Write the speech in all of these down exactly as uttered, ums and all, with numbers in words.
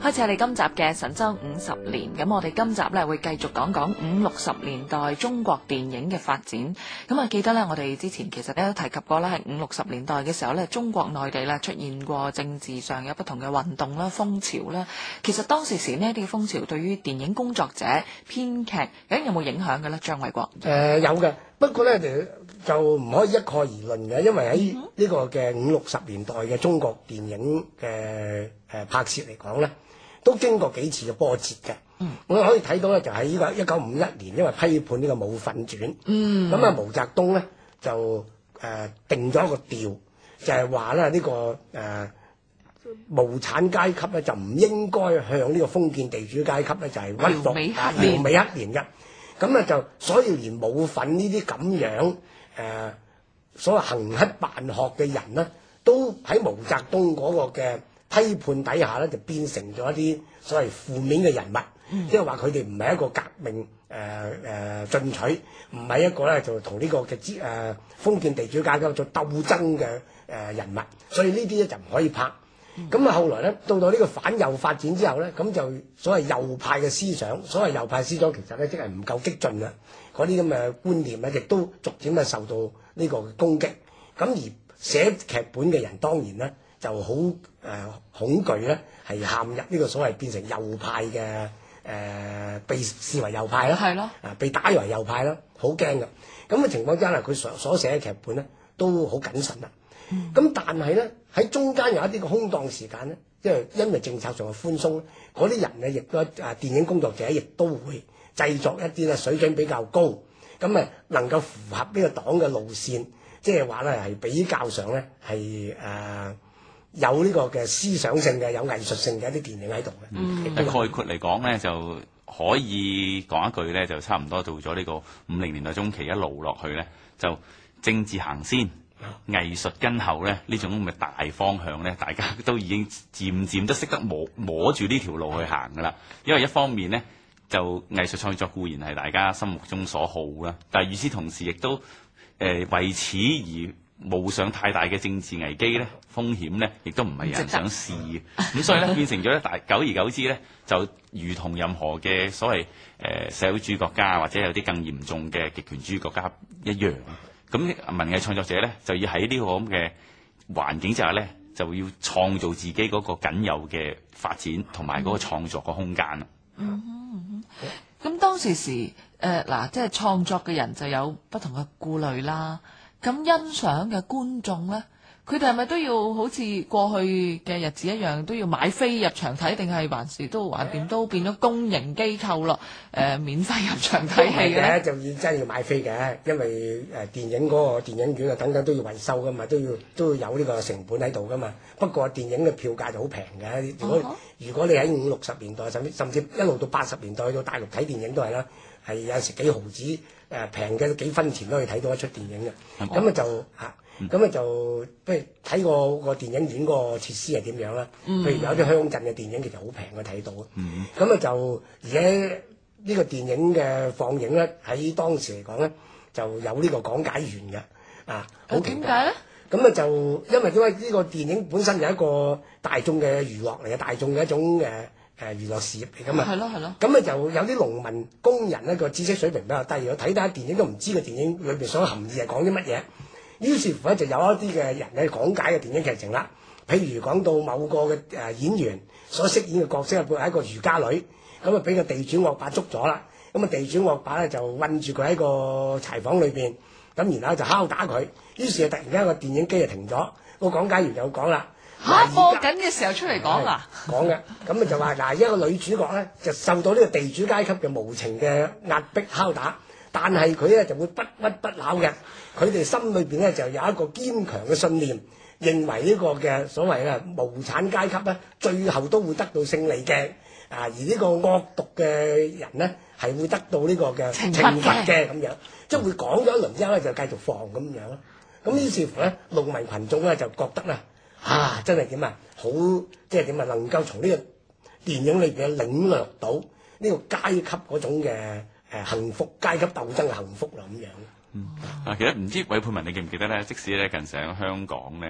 開始我哋今集嘅神州五十年，咁我哋今集咧會繼續講講五六十年代中國電影嘅發展。咁啊，記得咧我哋之前其實咧都提及過啦，係五六十年代嘅時候咧，中國內地咧出現過政治上有不同嘅運動啦、風潮啦。其實當時時呢啲風潮對於電影工作者、編劇，究竟有冇影響嘅咧？張衛國誒、 呃、有嘅，不過咧就就唔可以一概而論嘅，因為喺呢個嘅五六十年代嘅中國電影嘅誒、呃、拍攝嚟講咧，都經過幾次嘅波折嘅。嗯，我可以睇到咧，就喺呢個一九五一年，因為批判呢個《武訓傳》，嗯，咁啊毛澤東咧就誒、呃、定咗一個調，就係話咧呢個誒、呃、無產階級咧就唔應該向呢個封建地主階級咧就係、是、屈服啊，撩尾黑連嘅。咁啊就所以連武訓呢啲咁樣誒、呃、所謂行乞辦學嘅人呢，都喺毛澤東嗰個嘅批判底下咧，就變成咗一啲所謂負面嘅人物，即係話佢哋唔係一個革命誒誒進取，唔係一個咧就同呢個嘅資誒封建地主階級做鬥爭嘅誒、呃、人物，所以呢啲咧就唔可以拍。咁啊、嗯，後來咧到到呢個反右發展之後咧，咁就所謂右派嘅思想，所謂右派思想其實咧即係唔夠激進啦，嗰啲咁嘅觀念咧，亦都逐漸咧受到呢個攻擊。咁而寫劇本嘅人當然咧就好誒、呃、恐懼咧，係陷入呢個所謂變成右派嘅誒、呃，被視為右派啦，係咯，啊被打為右派啦，好驚㗎。咁嘅情況之下，佢所所寫嘅劇本咧都好謹慎啦。咁、嗯、但係咧喺中間有一啲嘅空檔時間咧，即係因為政策上嘅寬鬆，嗰啲人咧亦都啊電影工作者亦都會製作一啲咧水準比較高，咁啊能夠符合呢個黨嘅路線，即係話咧係比較上咧係誒有呢個嘅思想性嘅、有藝術性嘅一啲電影喺度嘅。 嗯，概括嚟講咧，就可以講一句咧，就差唔多到咗呢個五零年代中期一路落去咧，就政治行先，藝術跟後咧，呢種咁嘅大方向咧，大家都已經漸漸都識得摸摸住呢條路去行噶啦。因為一方面咧，就藝術創作固然係大家心目中所好啦，但係與此同時亦都誒、呃、為此而冒上太大嘅政治危機咧，風險咧，亦都唔係人想試嘅。咁所以咧，變成咗咧，大久而久之咧，就如同任何嘅所謂誒、呃、社會主義國家或者有啲更嚴重嘅極權主義國家一樣。咁文藝創作者咧，就要喺呢個咁嘅環境之下咧，就要創造自己嗰個僅有嘅發展同埋嗰個創作嘅空間啦。 嗯哼嗯哼，咁當時時誒嗱，即係創作嘅人就有不同嘅顧慮啦。咁欣賞嘅觀眾咧，佢哋係咪都要好似過去嘅日子一樣，都要買飛入場睇，定係還是都橫掂都變咗公營機構咯？誒、呃，免費入場睇戲嘅就要真係要買飛嘅，因為誒、呃、電影嗰個電影院啊等等都要維修噶嘛，都要都要有呢個成本喺度噶嘛。不過電影嘅票價就好平嘅。如果、uh huh. 如果你喺五六十年代，甚至甚至一路到八十年代去到大陸睇電影都係啦，係有時幾毫子誒平嘅幾分錢都可以睇到一出電影嘅。咁啊、uh huh. 就嚇。咁啊就不如睇個個電影院個設施係點樣啦。譬如有啲鄉鎮嘅電影其實好平嘅睇到。咁啊就而且呢個電影嘅放映咧，喺當時嚟講咧就有呢個講解員嘅。啊，好奇怪。點解咧？咁啊就因為因為呢個電影本身係一個大眾嘅娛樂嚟嘅，大眾嘅一種誒誒娛樂事業嚟㗎嘛。係咯係咯。咁啊就有啲農民工人咧個知識水平比較低，如果睇睇電影都唔知個電影裏邊所含義係講啲乜嘢。於是乎咧，就有一啲嘅人咧講解嘅電影劇情啦。譬如講到某個嘅誒演員所飾演嘅角色係一個漁家女，咁啊俾個地主惡霸捉咗啦。咁啊地主惡霸咧就韞住佢喺個柴房裏邊，咁然後就敲打佢。於是啊突然間個電影機就停咗，個講解員就講啦嚇，播緊嘅時候出嚟講啊， 講嘅咁啊就話嗱，一個女主角咧就受到呢個地主階級嘅無情嘅壓迫敲打。但係佢咧就會不屈不撓嘅，佢哋心裏邊咧就有一個堅強嘅信念，認為呢個嘅所謂啊無產階級咧，最後都會得到勝利嘅，啊而呢個惡毒嘅人咧係會得到呢個嘅懲罰嘅咁樣，即係會講咗一輪之後咧就繼續放咁樣咯。咁於是乎咧，農民群眾咧就覺得咧啊真係點啊，好即係點啊，能夠從呢個電影裏邊領略到呢個階級嗰種嘅。誒幸福階級鬥爭嘅幸福啦咁樣。 嗯，啊，其實唔知韋佩文你記唔記得咧？即使咧近時喺香港咧，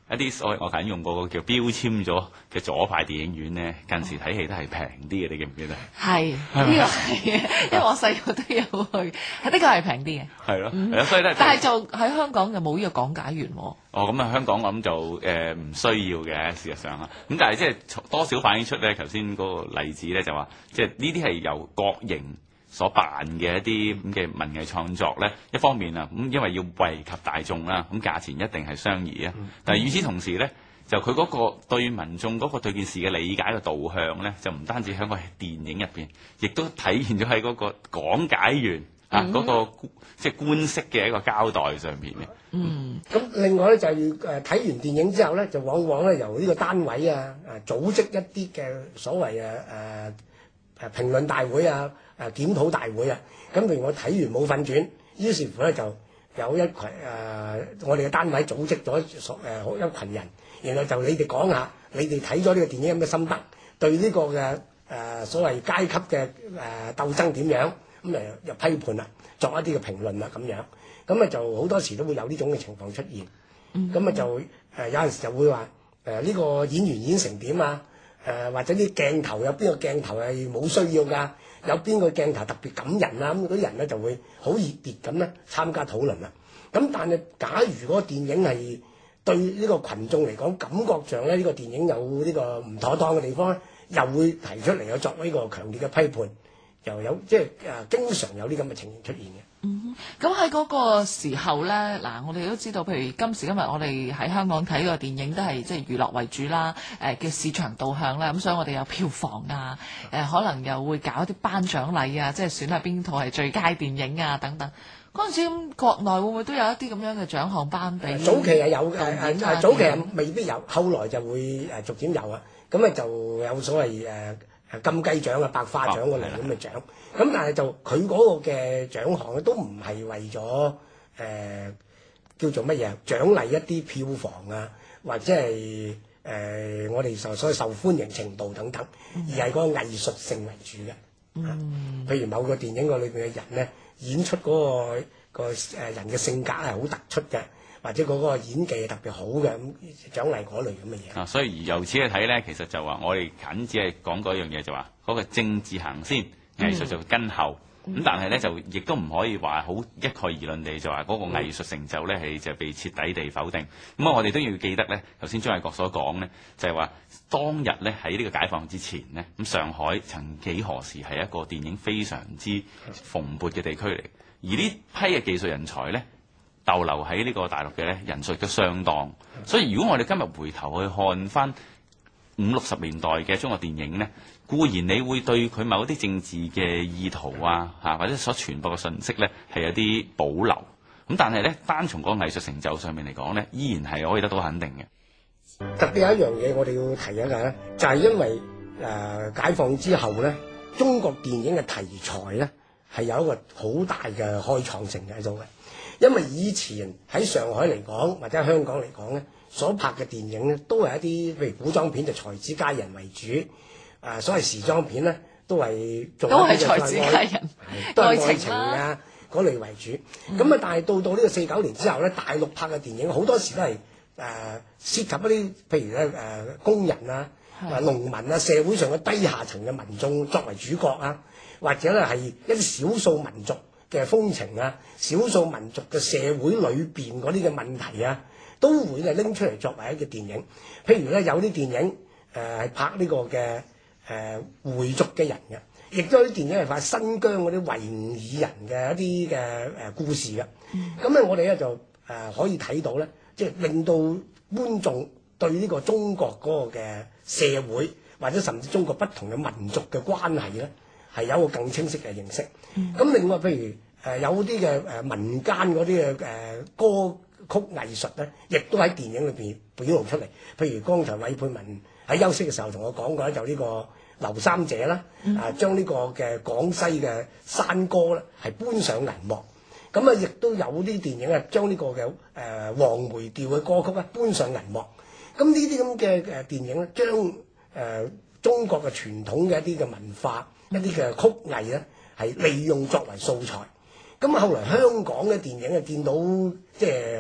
一啲所謂我頭先用過個叫標籤咗嘅左派電影院咧，近時睇戲都係平啲嘅，你記唔記得？ 係呢個係，因為我細個都有去，係的確係平啲嘅。 係咯，係咯，所以咧， 但係就喺香港就冇呢個講解員喎。 哦，咁啊，香港我諗就誒唔需要嘅，事實上啊，咁但係即係多少反映出咧，頭先嗰個例子咧就話，即係呢啲係由國營所辦嘅一啲咁嘅文藝創作咧，一方面啊，咁因為要惠及大眾啦，咁價錢一定係相宜啊。嗯、但係與此同時咧，就佢嗰個對民眾嗰個對件事嘅理解嘅導向咧，就唔單止喺個電影入邊，亦都體現咗喺嗰個講解員、嗯、啊嗰、嗰個即係官式嘅一個交代上邊嘅。 嗯，咁另外咧就係誒睇完電影之後咧，就往往咧由呢個單位啊誒組織一啲嘅所謂誒誒誒評論大會啊。誒檢討大會啊，咁譬如我睇完冇瞓轉，於是乎咧就有一群誒、呃、我哋嘅單位組織咗所誒一群人，然後就你哋講下，你哋睇咗呢個電影有咩心得，對呢個嘅誒、呃、所謂階級嘅誒、呃、鬥爭點樣，咁誒又批判啦，作一啲嘅評論啦咁樣，咁啊就好多時都會有呢種嘅情況出現，咁啊、嗯、就誒、呃、有陣時就會話誒呢個演員演成點啊，誒、呃、或者啲鏡頭有邊個鏡頭係冇需要㗎？有邊個鏡頭特別感人啊？咁嗰啲人咧就會好熱烈咁咧參加討論啦。咁但係假如嗰個電影係對呢個群眾嚟講感覺上咧呢、呢個電影有呢個唔妥當嘅地方咧，又會提出嚟有作呢個強烈嘅批判，又有即係誒經常有啲咁嘅情形出現嘅。 嗯，咁喺嗰個時候咧，嗱，我哋都知道，譬如今時今日我哋喺香港睇個電影都係即係娛樂為主啦，誒、呃、嘅市場導向啦，咁所以我哋有票房啊，誒、呃、可能又會搞一啲頒獎禮啊，即係選下邊套係最佳電影啊等等。嗰陣時咁國內會唔會都有一啲咁樣嘅獎項頒俾？ 早期係有嘅，誒誒早期係未必有，後來就會誒逐漸有啊。咁啊就有所謂誒。呃金雞獎啊、百花獎嗰類咁嘅獎，咁、哦、但係就佢嗰個嘅獎項咧，都唔係為咗誒、呃、叫做乜嘢獎勵一啲票房啊，或者係誒、呃、我哋所所謂受歡迎程度等等，而係嗰個藝術性為主嘅。嗯、啊，譬如某個電影個裏邊嘅人咧，演出嗰、嗰個、嗰個誒人嘅性格係好突出嘅。或者嗰個演技係特別好嘅，咁獎勵嗰類咁嘅嘢。啊， 所以由此去睇咧，其實就話我哋僅只係講嗰樣嘢，就話嗰個政治行先，藝術就跟後。咁、嗯、但係咧就亦都唔可以話好一概而論地就話嗰個藝術成就咧係就被徹底地否定。咁啊、嗯，我哋都要記得咧，頭先張衛國所講咧，就係、是、話當日咧喺呢個解放之前咧，咁上海曾幾何時係一個電影非常之蓬勃嘅地區嚟，而呢批嘅技術人才咧，逗留喺呢個大陸嘅咧人數都相當，所以如果我哋今日回頭去看翻五六十年代嘅中國電影咧，固然你會對佢某啲政治嘅意圖啊嚇或者所傳播嘅信息咧係有啲保留，咁但係咧單從個藝術成就上面嚟講咧，依然係可以得到肯定嘅。 特別有一樣嘢我哋要提一下咧，就係、是、因為誒、呃、解放之後咧，中國電影嘅題材咧係有一個好大嘅開創性喺度嘅。因為以前喺上海嚟講，或者香港嚟講咧，所拍嘅電影咧，都係一啲譬如古裝片就才子佳人為主，誒、呃、所謂時裝片咧，都係做都係才子佳人， 都係愛情啊嗰類為主。咁啊、嗯，但係到到呢個四九年之後咧，大陸拍嘅電影好多時都係誒、呃、涉及一啲譬如咧誒、呃、工人啊、誒的農民啊、社會上嘅低下層嘅民眾作為主角啊，或者咧係一啲少數民族嘅風情啊，少數民族嘅社會裏邊嗰啲嘅問題啊，都會係拎出嚟作為一個電影。譬如咧有啲電影誒係、呃、拍呢個嘅誒、呃、回族嘅人嘅，亦都有啲電影係拍新疆嗰啲維吾爾人嘅一啲嘅誒故事嘅。咁咧、嗯、我哋咧就誒、呃、可以睇到咧，即係令到觀眾對呢個中國嗰個嘅社會或者甚至中國不同嘅民族嘅關係咧，係有一個更清晰嘅認識。咁、嗯、另外譬如誒、呃、有啲嘅誒民間嗰啲嘅誒歌曲藝術咧，亦都喺電影裏邊表露出嚟。譬如剛才韋佩文喺休息嘅時候同我講過咧，就呢個劉三姐啦，嗯、啊將呢個嘅廣西嘅山歌咧係搬上銀幕。咁啊，亦都有啲電影啊將呢個嘅誒、呃、黃梅調嘅歌曲咧搬上銀幕。咁呢啲咁嘅誒電影咧，將誒、呃、中國嘅傳統嘅一啲嘅文化，一啲嘅曲藝咧，係利用作為素材。咁啊，後來香港嘅電影啊，見到即係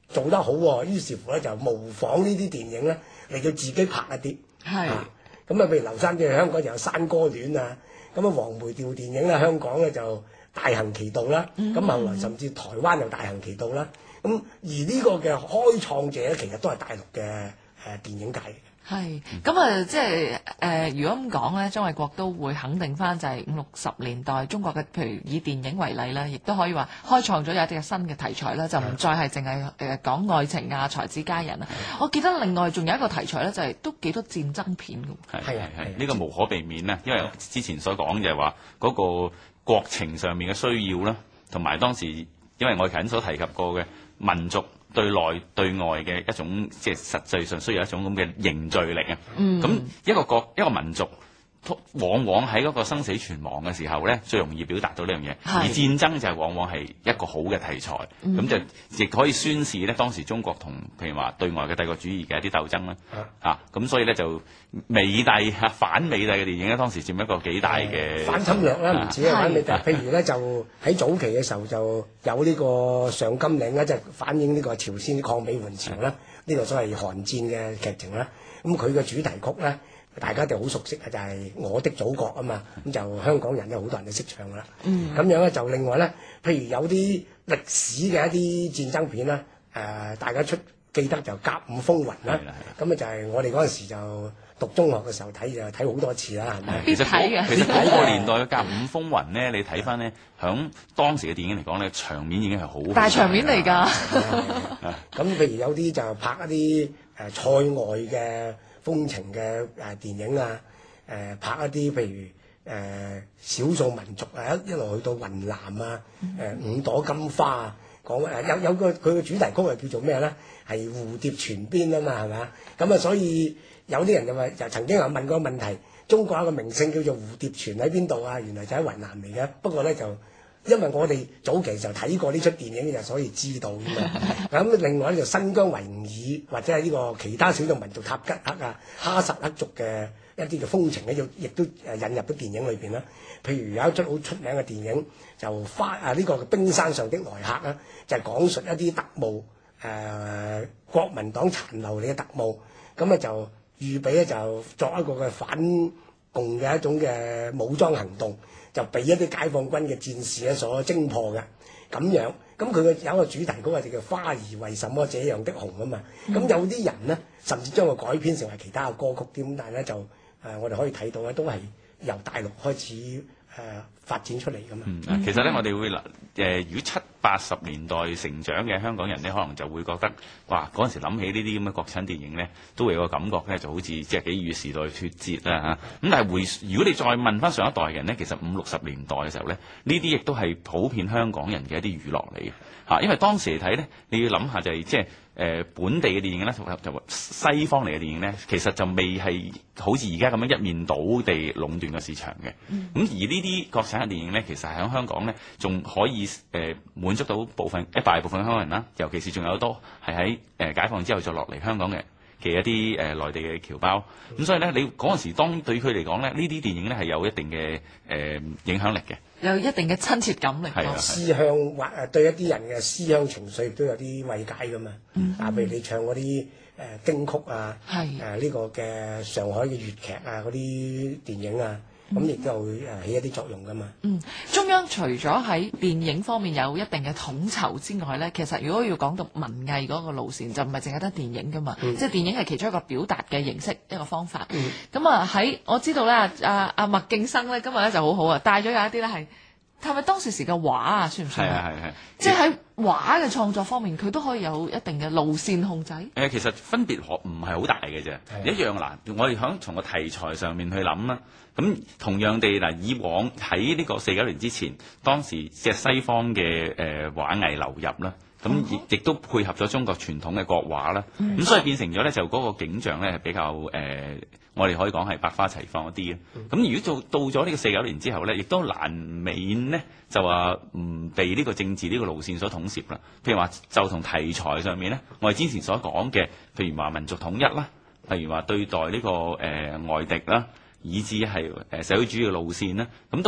做得好喎，於是乎咧就模仿呢啲電影咧嚟到自己拍一啲。 係啊咁啊，譬如劉山嘅香港就有《山歌戀》啊，咁啊黃梅調電影咧香港咧就大行其道啦，咁、後來甚至台灣又大行其道啦。咁而呢個嘅開創者咧，其實都係大陸嘅誒、呃、電影界嘅。 係，咁啊，即係誒、呃，如果咁講咧，張衛國都會肯定翻就係五六十年代中國嘅，譬如以電影為例啦，亦都可以話開創咗有一啲嘅新嘅題材啦，就唔再係淨係誒講愛情啊、才子佳人啊。我記得另外仲有一個題材咧，就係、是、都幾多戰爭片㗎。 係係係，呢個無可避免啦，因為之前所講就係話嗰個國情上面嘅需要啦，同埋當時因為我頭先所提及過嘅民族對內對外嘅一種，即係實際上需要一種咁嘅凝聚力啊。咁、嗯、一個國一個民族，往往喺嗰個生死存亡嘅時候咧，最容易表達到呢樣嘢。而戰爭就係往往係一個好嘅題材，咁、嗯、就亦可以宣示咧當時中國同譬如話對外嘅帝國主義嘅一啲鬥爭啦。啊，咁、啊、所以咧就美帝啊反美帝嘅電影咧，當時佔一個幾大嘅反侵略啦，唔止係反美帝。譬如咧就喺早期嘅時候就有呢個上甘嶺啦，即係反映呢個朝鮮抗美援朝啦，呢、這個所謂韓戰嘅劇情啦。咁佢嘅主題曲咧，大家就好熟悉嘅就係、是《我的祖國》啊嘛，咁就香港人有好多人都識唱啦。咁、嗯、樣咧就另外咧，譬如有啲歷史嘅一啲戰爭片啦，誒、呃、大家出記得就《甲午風雲》啦，咁啊就係我哋嗰陣時就讀中學嘅時候睇就睇好多次啦，係咪？ 必睇嘅。 其實嗰個年代嘅《甲午風雲》咧，你睇翻咧，響當時嘅電影嚟講咧，場面已經係好大場面嚟㗎。 咁譬如有啲就拍一啲誒塞外嘅風情嘅誒電影啊，誒、呃、拍一啲譬如誒、呃、少數民族啊，一一路去到雲南啊，誒、呃、五朵金花啊，講誒有有個佢嘅主題曲係叫做咩咧？係蝴蝶泉邊啊嘛，係咪？咁啊，所以有啲人就話，就曾經有問過個問題，中國有個名勝叫做蝴蝶泉喺邊度啊？原來就喺雲南嚟嘅。不過咧就因為我哋早期就睇過呢出電影，就所以知道㗎嘛。咁另外咧就新疆維吾爾或者係呢個其他少數民族塔吉克啊、哈薩克族嘅一啲嘅風情咧，亦都誒引入到電影裏邊啦。譬如有一出好出名嘅電影就花啊呢、這個冰山上的來客啦，就係、是、講述一啲特務誒、呃、國民黨殘留嚟嘅特務，咁啊就預備咧就作一個嘅反共嘅一種嘅武裝行動，就被一啲解放軍嘅戰士咧所偵破嘅咁樣。咁佢嘅有一個主題曲就叫《花兒為什麼這樣的紅》啊嘛。咁、嗯、有啲人呢，甚至將佢改編成為其他嘅歌曲添，但係咧就誒、呃、我哋可以睇到咧都係由大陸開始誒、呃、發展出嚟噶嘛。 嗯，其實咧我哋會嗱誒，如果七八十年代成長嘅香港人咧，可能就會覺得哇嗰陣時諗起呢啲咁嘅國產電影咧，都會有個感覺咧，就好似即係幾與時代脫節啦嚇。咁但係回如果你再問翻上一代嘅人咧，其實五六十年代嘅時候咧，呢啲亦都係普遍香港人嘅一啲娛樂嚟嘅嚇。因為當時嚟睇咧，你要諗下就係即係誒本地嘅電影咧，就西方嚟嘅電影咧，其實就未係好似而家咁樣一面倒地壟斷個市場嘅。咁、嗯、而呢啲國產嘅電影咧，其實喺香港咧仲可以誒、呃、滿足到部分一大部分香港人啦，尤其是仲有多係喺誒解放之後再落嚟香港嘅嘅一啲誒、呃、內地嘅僑胞。咁、嗯、所以咧，你嗰陣時當對佢嚟講咧，呢啲電影咧係有一定嘅誒、呃、影響力嘅，有一定嘅親切感嚟。係啊， 思鄉或誒對一啲人嘅思鄉情緒亦都有啲慰解噶嘛。嗯，啊，譬如你唱嗰啲誒京曲啊，係誒呢個嘅上海嘅粵劇啊，嗰啲電影啊。咁亦都會誒起一啲作用噶嘛。嗯， 中央除咗喺電影方面有一定嘅統籌之外咧，其實如果要講到文藝嗰個路線，就唔係淨係得電影噶嘛。嗯、即係電影係其中一個表達嘅形式，一個方法。咁、嗯、啊喺我知道咧，阿阿麥敬生咧今日咧就好好啊，帶咗有一啲咧係係咪當時時嘅畫啊？算唔算？係啊係係。即係喺畫嘅創作方面，佢都可以有一定嘅路線控制。誒、 呃，其實分別唔係好大嘅啫，一樣難。我哋響從個題材上面去諗啦。咁同樣地嗱，以往喺呢個四九年之前，當時即係西方嘅誒畫藝流入啦，咁亦亦都配合咗中國傳統嘅國畫啦，咁、嗯、所以變成咗咧就嗰個景象咧係比較誒、呃，我哋可以講係百花齊放一啲嘅。咁、嗯、如果做到咗呢個四九年之後咧，亦都難免呢就話唔被呢個政治呢個路線所統攝啦。譬如話就同題材上面咧，我哋之前所講嘅，譬如話民族統一啦，譬如話對待呢、這個誒、呃、外敵啦。以至係誒社會主義嘅路線咧，咁都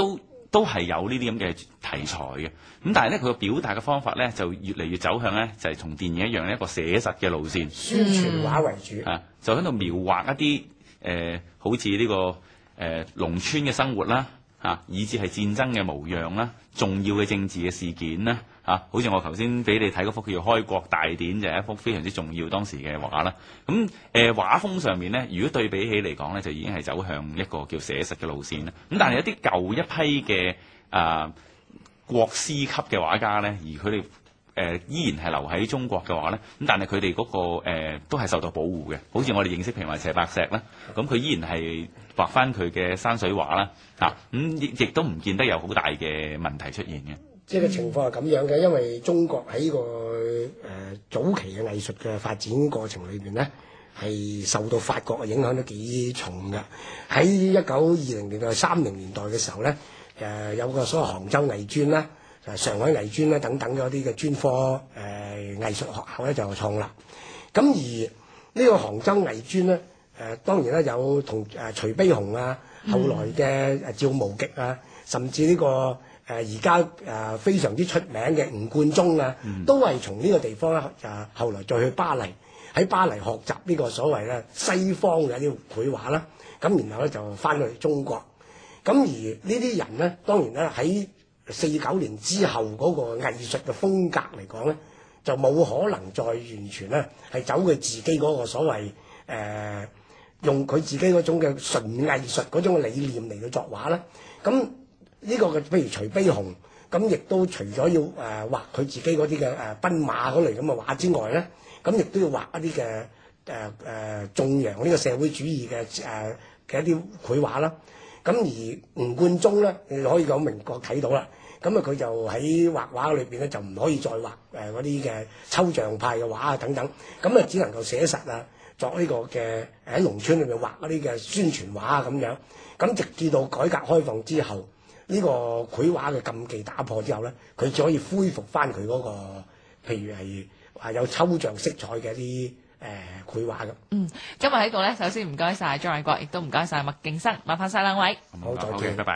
都係有呢啲咁嘅題材嘅。咁但係咧，佢個表達嘅方法咧就越嚟越走向咧，就係、是、同電影一樣一個寫實嘅路線， 宣傳畫為主啊，就喺度描畫一啲誒、呃，好似呢、這個誒、呃、農村嘅生活啦，啊，以至係戰爭嘅模樣啦，重要嘅政治嘅事件啦。啊，好似我頭先俾你睇嗰幅叫做《開國大典》，就係、是、一幅非常之重要當時嘅畫啦。咁誒、呃、畫風上面咧，如果對比起嚟講咧，就已經係走向一個叫寫實嘅路線啦。咁但係一啲舊一批嘅啊、呃、國師級嘅畫家咧，而佢哋誒依然係留喺中國嘅話咧，咁但係佢哋嗰個、呃、都係受到保護嘅。好似我哋認識譬如話謝伯錫啦，咁佢依然係畫翻佢嘅山水畫啦，嚇咁亦亦都唔見得有好大嘅問題出現嘅。 即係個情況係咁樣嘅，因為中國喺、這個誒、呃、早期嘅藝術嘅發展過程裏邊咧，係受到法國嘅影響都幾重嘅。喺一九二零年代、三零年代嘅時候咧，誒、呃、有個所謂杭州藝專啦、誒上海藝專啦等等嗰啲嘅專科誒、呃、藝術學校咧就創立。咁而呢個杭州藝專咧，誒、呃、當然咧有同誒、呃、徐悲鴻啊，後來嘅誒趙無極啊，甚至呢、這個。誒而家誒非常之出名嘅吳冠中啊，嗯、都係從呢個地方咧，誒、啊、後來再去巴黎，喺巴黎學習呢個所謂咧西方嘅一啲繪畫啦。咁然後咧就翻去中國。咁而呢啲人咧，當然咧喺四九年之後嗰個藝術嘅風格嚟講咧，就冇可能再完全咧係走佢自己嗰個所謂誒、呃、用佢自己嗰種嘅純藝術嗰種理念嚟到作畫啦。咁呢個嘅，譬如徐悲鴻，咁亦都除咗要誒、呃、畫佢自己嗰啲嘅誒奔馬嗰類咁嘅畫之外咧，咁亦都要畫一啲嘅誒誒頌揚呢個社會主義嘅誒嘅一啲繪畫啦。咁而吳冠中咧，你可以咁明確睇到啦。咁啊，佢就喺畫畫裏邊咧，就唔可以再畫誒嗰啲嘅抽象派嘅畫啊等等。咁啊，只能夠寫實啊，作呢個嘅喺農村裏面畫嗰啲嘅宣傳畫啊咁樣。咁直至到改革開放之後。呢個繪畫嘅禁忌打破之後咧，佢只可以恢復翻佢嗰個，譬如係話有抽象色彩嘅一啲誒繪畫咁。 嗯，今日喺度咧，首先唔該晒張偉國，亦都唔該晒麥勁生，麻煩晒兩位。 好，再見， 拜拜。